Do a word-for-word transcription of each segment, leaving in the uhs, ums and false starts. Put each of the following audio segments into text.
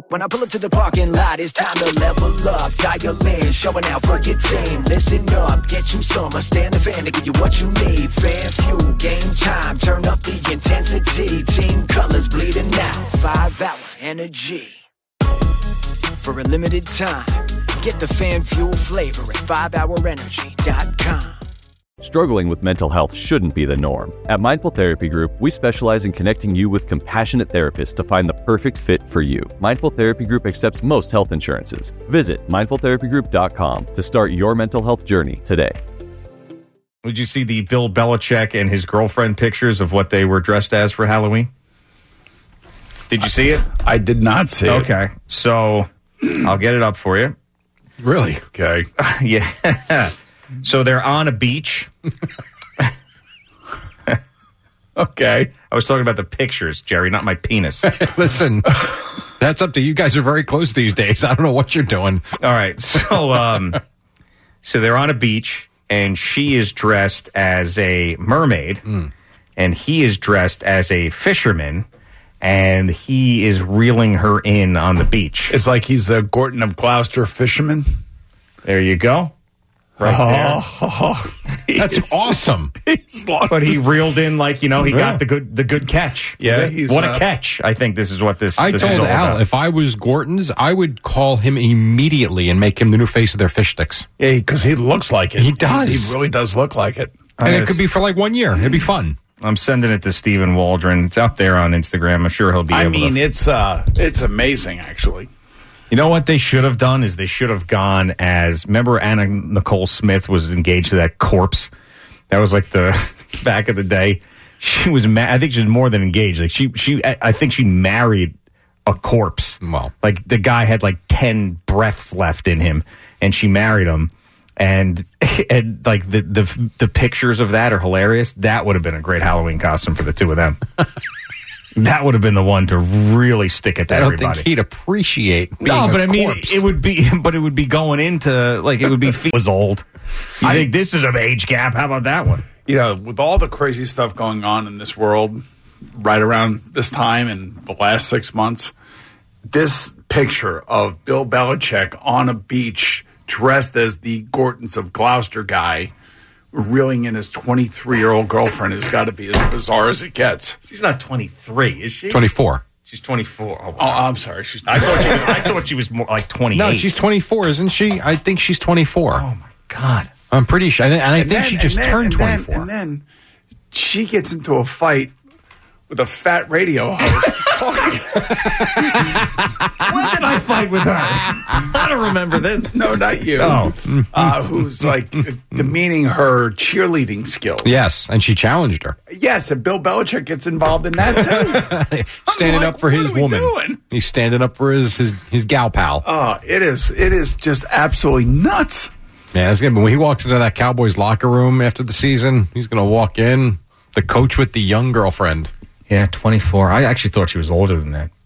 When I pull up to the parking lot, it's time to level up. Dial in, showing out for your team. Listen up, get you some. I stand the fan to give you what you need. Fan fuel, game time, turn up the intensity. Team colors bleeding out, five hour energy. For a limited time, get the fan fuel flavor at five hour energy dot com. Struggling with mental health shouldn't be the norm. At Mindful Therapy Group, we specialize in connecting you with compassionate therapists to find the perfect fit for you. Mindful Therapy Group accepts most health insurances. Visit mindful therapy group dot com to start your mental health journey today. Did you see the Bill Belichick and his girlfriend pictures of what they were dressed as for Halloween? Did you see it? I did not see it. Okay, so I'll get it up for you. Really? Okay. Yeah. So they're on a beach. Okay. I was talking about the pictures, Jerry, not my penis. Listen, that's up to you. Guys are very close these days. I don't know what you're doing. All right. So, um, so they're on a beach, and she is dressed as a mermaid, mm. and he is dressed as a fisherman, and he is reeling her in on the beach. It's like he's a Gorton of Gloucester fisherman. There you go. Right oh, there. That's awesome. But he reeled in like, you know, he got the good the good catch. Yeah. He's, what a uh, catch. I think this is what this, I this told is all Al, about. if I was Gorton's, I would call him immediately and make him the new face of their fish sticks. Yeah, because he looks like it. He does. He really does look like it. And it could be for like one year. It'd be fun. I'm sending it to Stephen Waldron. It's out there on Instagram. I'm sure he'll be I able mean, to. it's uh, it's amazing, actually. You know what they should have done is they should have gone as, remember Anna Nicole Smith was engaged to that corpse? That was like the, back of the day. She was, ma- I think she was more than engaged. Like she, she, I think she married a corpse. Wow. Like the guy had like ten breaths left in him and she married him. And, and like the, the, the pictures of that are hilarious. That would have been a great Halloween costume for the two of them. That would have been the one to really stick it to I don't everybody. think he'd appreciate being No, but a I mean, corpse. it would be, but it would be going into like it would be was old. You I think this is an age gap? How about that one? You know, with all the crazy stuff going on in this world right around this time in the last six months, this picture of Bill Belichick on a beach dressed as the Gortons of Gloucester guy reeling in his twenty-three-year-old girlfriend has got to be as bizarre as it gets. She's not twenty-three, is she? twenty-four. She's twenty-four. Oh, wow. Oh, I'm sorry. She's I thought she was, I thought she was more like twenty-eight. No, she's twenty-four, isn't she? I think she's twenty-four. Oh my God. I'm pretty sure. And I And think then- she just and then- turned and then- twenty-four. And then she gets into a fight with a fat radio host. When did I fight with her? I don't remember this. No, not you. Oh. Uh, who's like demeaning her cheerleading skills. Yes, and she challenged her. Yes, and Bill Belichick gets involved in that too. Standing like, up for what his are we woman. doing? He's standing up for his his, his gal pal. Oh, it is it is just absolutely nuts. Man, it's good. But when he walks into that Cowboys locker room after the season, he's going to walk in, the coach with the young girlfriend. Yeah, twenty-four. I actually thought she was older than that.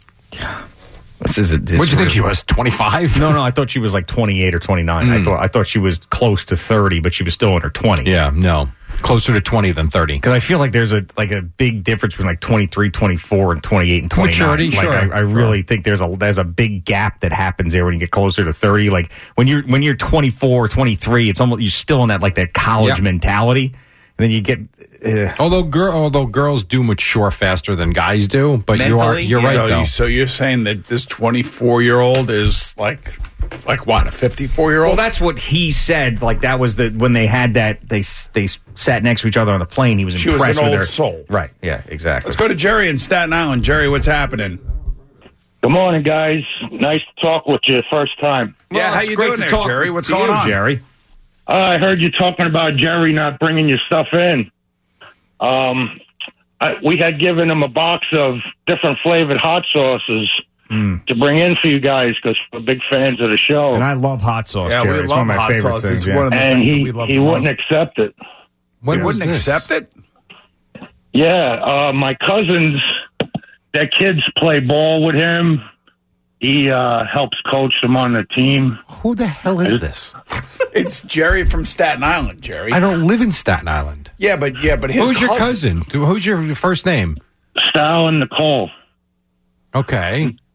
This is a, this What did you think really- she was, twenty-five? No, no, I thought she was like twenty-eight or twenty-nine. Mm. I thought I thought she was close to thirty, but she was still in her twenties. Yeah, no. Closer to twenty than thirty. Because I feel like there's a like a big difference between like twenty-three, twenty-four, and twenty-eight and twenty-nine. Maturity, like sure, I, I really sure. think there's a there's a big gap that happens there when you get closer to thirty. Like when you're when you're twenty-four, twenty-three, it's almost you're still in that like that college Yeah. mentality, and then you get. Uh, Although girl, although girls do mature faster than guys do, but you are Mentally, you're yeah. right So, though. you, so you're saying that this twenty-four-year-old is like like what, a fifty-four-year-old? Well, that's what he said. Like that was the when they had that they they sat next to each other on the plane. He was She was impressed an with old her soul. Right? Yeah, exactly. Let's go to Jerry in Staten Island. Jerry, what's happening? Good morning, guys. Nice to talk with you first time. Yeah, Well, how it's you great doing to there, talk Jerry? What's to going you, on? Jerry? Uh, I heard you talking about Jerry not bringing your stuff in. Um, I, we had given him a box of different flavored hot sauces Mm. to bring in for you guys because we're big fans of the show. And I love hot sauce, Yeah, Jerry. we It's love one of my hot favorite sauce. things. It's yeah. one of the and things that he, we love he the wouldn't most. accept it. When You was wouldn't this? accept it? Yeah, uh, my cousins, their kids play ball with him. He uh, helps coach them on the team. Who the hell is this? It's Jerry from Staten Island, Jerry. I don't live in Staten Island. Yeah, but yeah, but his Who's your cousin? Who's your first name? Sal and Nicole. Okay.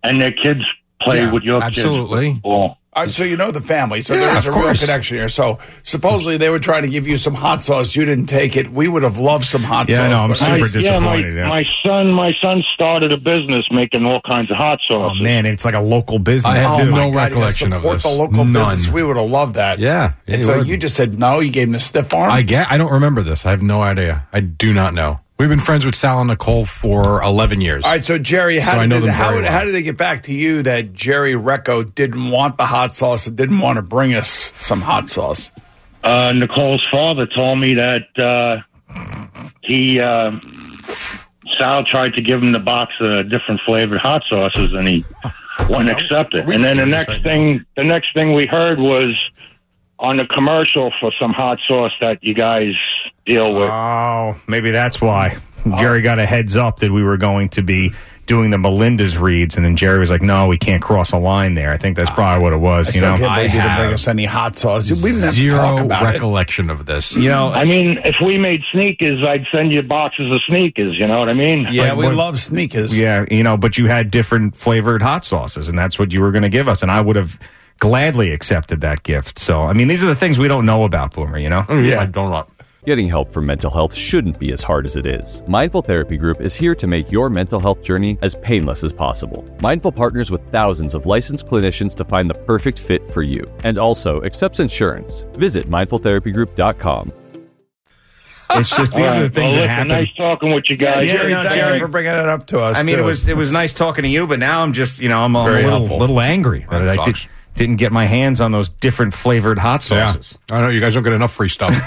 and their kids play Yeah, with your absolutely. kids. Well, All right, so you know the family, so Yeah, there's a of real course. connection here. So supposedly they were trying to give you some hot sauce. You didn't take it. We would have loved some hot Yeah, I sauce. know, I'm but- super yeah, my, disappointed, yeah. my son, my son started a business making all kinds of hot Oh sauces. man, it's like a local business. I have too. no God, you gotta recollection of support this. the local None. business. We would have loved that. Yeah, And you so would. you just said no. You gave him the stiff arm. I get. I don't remember this. I have no idea. I do not know. We've been friends with Sal and Nicole for eleven years. All right, so Jerry, how So I did know it, them how, very well. how did they get back to you that Jerry Recco didn't want the hot sauce and didn't want to bring us some hot sauce? Uh, Nicole's father told me that uh, he uh, Sal tried to give him the box of different flavored hot sauces, and he wouldn't accept it. And then the next thing, the next thing we heard was on the commercial for some hot sauce that you guys deal with. Oh, maybe that's why Jerry got a heads up that we were going to be doing the Melinda's reads, and then Jerry was like, "No, we can't cross a line there." I think that's probably what it was. I You know, still can't believe you didn't have bring us any hot sauce. We didn't have to Zero talk about it. recollection of this. you know, I mean, if we made sneakers, I'd send you boxes of sneakers. You know what I mean? Yeah, Like, we what- love sneakers. yeah, you know, but you had different flavored hot sauces, and that's what you were going to give us, and I would have gladly accepted that gift. So, I mean, these are the things we don't know about, Boomer. You know, Yeah, I don't know. Getting help for mental health shouldn't be as hard as it is. Mindful Therapy Group is here to make your mental health journey as painless as possible. Mindful partners with thousands of licensed clinicians to find the perfect fit for you, and also accepts insurance. Visit mindful therapy group dot com. it's just these All are the right. things well, that listen, happen. nice talking with you guys. Jerry, no, thank Jerry. you for bringing it up to us. I mean, too. it was it was nice talking to you, but now I'm just you know I'm, I'm a Very little, helpful. little angry that That I did, sucks. didn't get my hands on those different flavored hot Yeah. sauces. I know you guys don't get enough free stuff.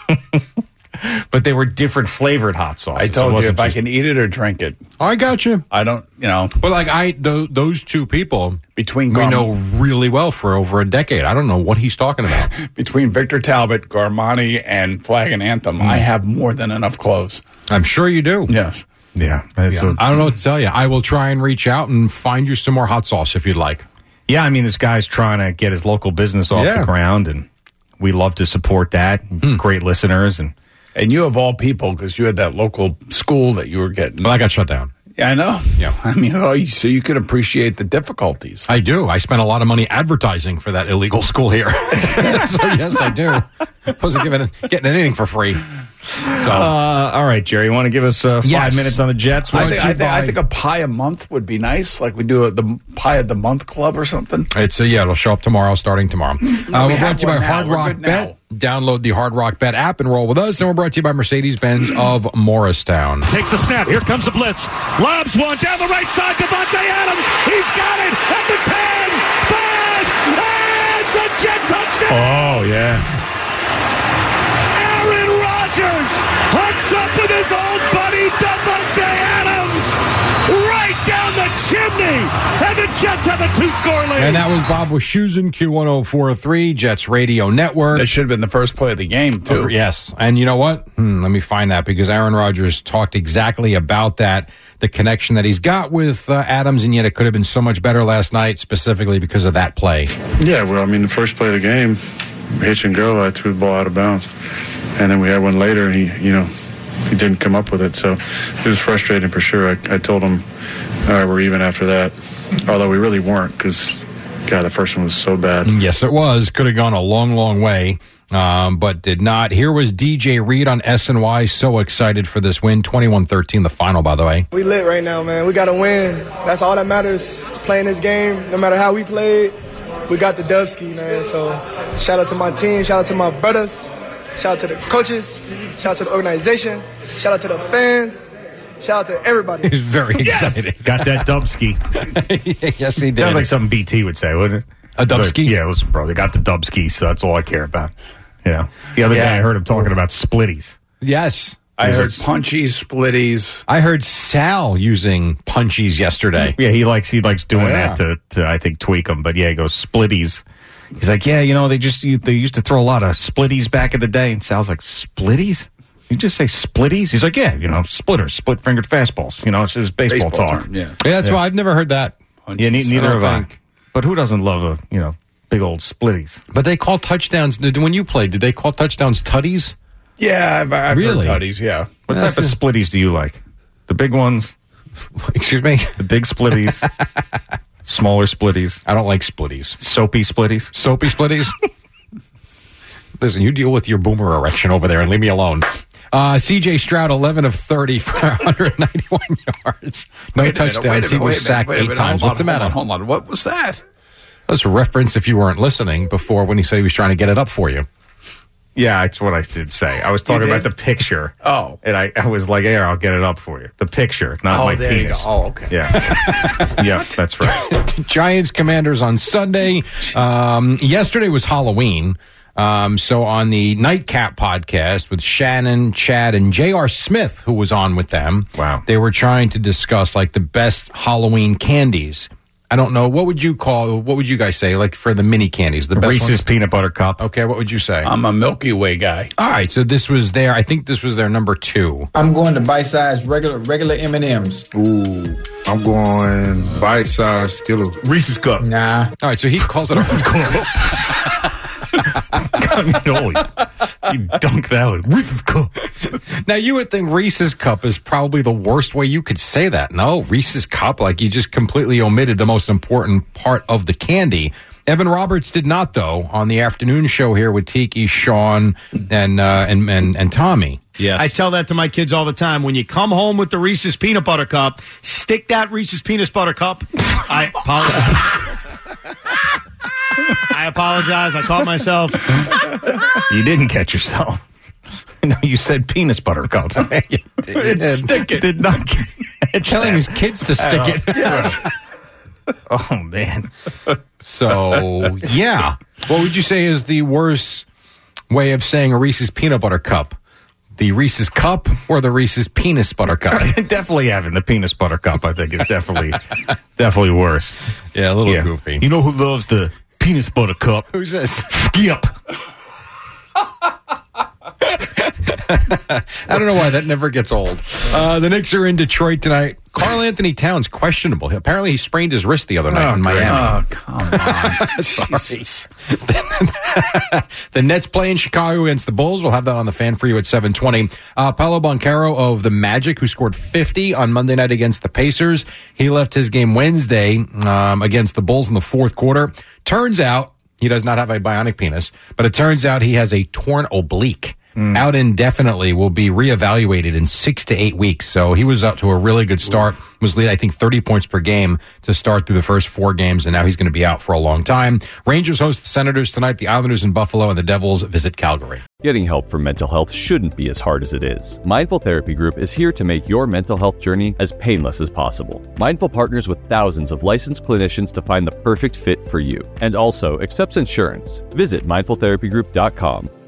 But they were different flavored hot sauces. I It told you wasn't if I just- can eat it or drink it. I got you. I don't, you know, But like I, th- those two people between we Gar- know really well for over a decade. I don't know what he's talking about. between Victor Talbot, Garmani, and Flag and Anthem, I have more than enough clothes. I'm sure you do. Yes. Yeah, it's Yeah. a- I don't know what to tell you. I will try and reach out and find you some more hot sauce if you'd like. yeah. I mean, this guy's trying to get his local business off Yeah. the ground, and we love to support that. Great listeners, and And you of all people, because you had that local school that you were getting. Well, I got shut down. Yeah, I know. Yeah. I mean, oh, you- so you can appreciate the difficulties. I do. I spent a lot of money advertising for that illegal school here. So yes, I do. Wasn't giving getting anything for free. So uh, all right, Jerry, you want to give us uh, five Yes. minutes on the Jets? I Brought think, to I, you think, I by- think a pie a month would be nice. Like we do a, the pie of the month club or something. it's a, yeah, it'll show up tomorrow, starting tomorrow. uh, we we're have brought to you by one now. Hard We're Rock good Bet. Download the Hard Rock Bet app and roll with us. And we're brought to you by Mercedes-Benz of Morristown. Takes the snap. Here comes the blitz. Lobs one down the right side. Devontae Adams. He's got it at the ten, five, and it's a Jet touchdown. Oh yeah. Aaron Rodgers hooks up with his old buddy Devontae Adams right down the chimney, and the Jets have a two-score lead. And that was Bob Wischusen, Q one oh four point three, Jets Radio Network. That should have been the first play of the game, too. Oh, yes. And you know what? Hmm, let me find that because Aaron Rodgers talked exactly about that, the connection that he's got with uh, Adams, and yet it could have been so much better last night, specifically because of that play. Yeah, well, I mean, the first play of the game, hitch and go, I threw the ball out of bounds. And then we had one later, and he, you know, he didn't come up with it. So it was frustrating for sure. I, I told him, all right, we're even after that. Although we really weren't because, God, the first one was so bad. Yes, it was. Could have gone a long, long way, um, but did not. Here was D J Reed on S N Y. So excited for this win. twenty-one thirteen, the final, by the way. We lit right now, man. We got to win. That's all that matters. Playing this game, no matter how we played, we got the dubski, man. So shout out to my team. Shout out to my brothers. Shout out to the coaches. Shout out to the organization. Shout out to the fans. Shout out to everybody. He's very excited. Got that Dubski. Yes, he did. Sounds like something B T would say, wouldn't it? A Dubski? Like, yeah, listen, bro, they got the Dubski, so that's all I care about. Yeah. The other Yeah. day I heard him talking about splitties. Yes. I heard It's- punchies, splitties. I heard Sal using punchies yesterday. Yeah, he likes he likes doing Oh, yeah. that to, to I think tweak them. But yeah, he goes splitties. He's like, yeah, you know, they just you- they used to throw a lot of splitties back in the day, and Sal's like, splitties? You just say splitties? He's like, yeah, you know, splitters, split fingered fastballs. You know, it's just baseball, Baseball talk. term, yeah. Yeah, that's why I've never heard that. Yeah, ne- Punchies. neither I have don't I. think. But who doesn't love a you know big old splitties? But they call touchdowns. did- When you played, did they call touchdowns tutties? Yeah, I've, I've Really? heard tutties, yeah. What That's type of a- splitties do you like? The big ones, Excuse me? the big splitties. Smaller splitties. I don't like splitties. Soapy splitties. Soapy splitties? Listen, you deal with your boomer erection over there and leave me alone. Uh, C J Stroud, eleven of thirty for one hundred ninety-one yards. No Wait a minute, touchdowns. wait a He minute, was wait a sacked minute, wait a eight minute. times. Hold What's the on, matter? Hold on, hold on. What was that? That's a reference if you weren't listening before when he said he was trying to get it up for you. Yeah, it's what I did say. I was talking did? about the picture. Oh. And I, I was like, here, I'll get it up for you. The picture, not Oh, my there you penis. go. Oh, okay. Yeah. Yeah, that's right. Giants Commanders on Sunday. Um, yesterday was Halloween. Um, so on the Nightcap podcast with Shannon, Chad, and J R. Smith, who was on with them. Wow. They were trying to discuss like the best Halloween candies. I don't know. What would you call, what would you guys say, like for the mini candies? The best Reese's ones? Peanut Butter Cup. Okay, what would you say? I'm a Milky Way guy. All right, so this was their, I think this was their number two. I'm going to bite-sized regular regular M and M's. Ooh, I'm going bite-sized Skittles. Reese's Cup. Nah. All right, so he calls it a Holy, you dunk that one. Reese's Cup. Now, you would think Reese's Cup is probably the worst way you could say that. No, Reese's Cup, like you just completely omitted the most important part of the candy. Evan Roberts did not, though, on the afternoon show here with Tiki, Sean, and uh, and, and and Tommy. Yes. I tell that to my kids all the time. When you come home with the Reese's Peanut Butter Cup, stick that Reese's Peanut Butter Cup. I apologize. I apologize. I caught myself. You didn't catch yourself. No, you said penis butter cup. It did. Stick it. Did not catch Telling that. his kids to stick it. Yes. Oh, man. So, yeah. What would you say is the worst way of saying a Reese's Peanut Butter Cup? The Reese's Cup or the Reese's Penis Butter Cup? Definitely having the penis butter cup, I think, is definitely definitely worse. Yeah, a little Yeah. goofy. You know who loves the penis butter cup? Who's this? Skip. I don't know why that never gets old. Uh, the Knicks are in Detroit tonight. Karl Anthony Towns, questionable. Apparently, he sprained his wrist the other night Oh, in Miami. Oh, come on. Sorry. The Nets play in Chicago against the Bulls. We'll have that on the fan for you at seven twenty. Uh, Paolo Banchero of the Magic, who scored fifty on Monday night against the Pacers. He left his game Wednesday um, against the Bulls in the fourth quarter. Turns out he does not have a bionic penis, but it turns out he has a torn oblique. Mm. Out indefinitely, will be reevaluated in six to eight weeks. So he was up to a really good start, was lead, I think, thirty points per game to start through the first four games, and now he's going to be out for a long time. Rangers host the Senators tonight, the Islanders in Buffalo, and the Devils visit Calgary. Getting help for mental health shouldn't be as hard as it is. Mindful Therapy Group is here to make your mental health journey as painless as possible. Mindful partners with thousands of licensed clinicians to find the perfect fit for you, and also accepts insurance. Visit mindful therapy group dot com.